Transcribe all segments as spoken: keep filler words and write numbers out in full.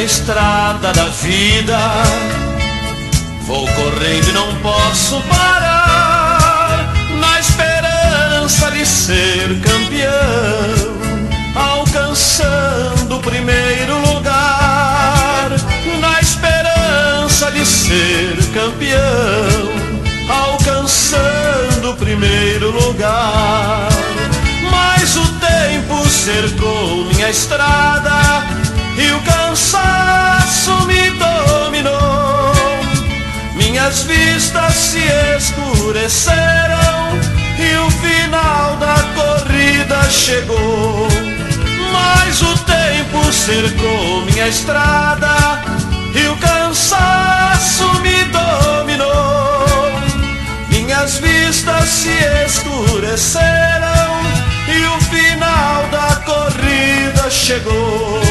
pela estrada da vida, vou correndo e não posso parar, na esperança de ser campeão, alcançando o primeiro lugar. Na esperança de ser campeão, alcançando o primeiro lugar. Mas o tempo cercou minha estrada e o cansaço me dominou. Minhas vistas se escureceram e o final da corrida chegou. Mas o tempo cercou minha estrada e o cansaço me dominou. Minhas vistas se escureceram e o final da corrida chegou.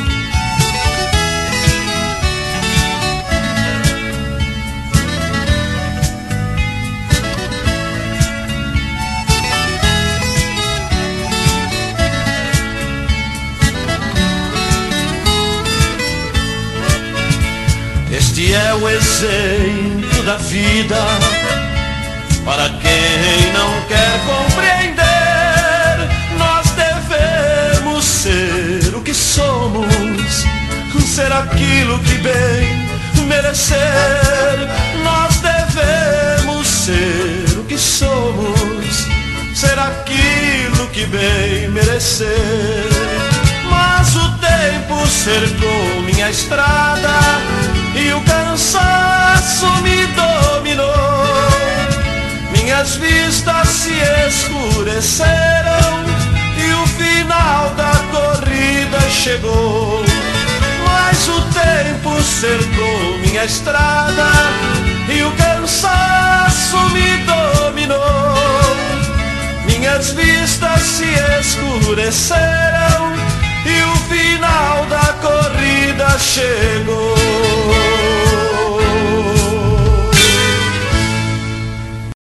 Este é o exemplo da vida para quem não quer compreender. Nós devemos ser o que somos, ser aquilo que bem merecer. Nós devemos ser o que somos, ser aquilo que bem merecer. Mas o tempo cercou minha estrada e o cansaço me dominou. Minhas vistas se escureceram e o final da corrida chegou. Mas o tempo cercou minha estrada e o cansaço me dominou. Minhas vistas se escureceram e o final da corrida chegou.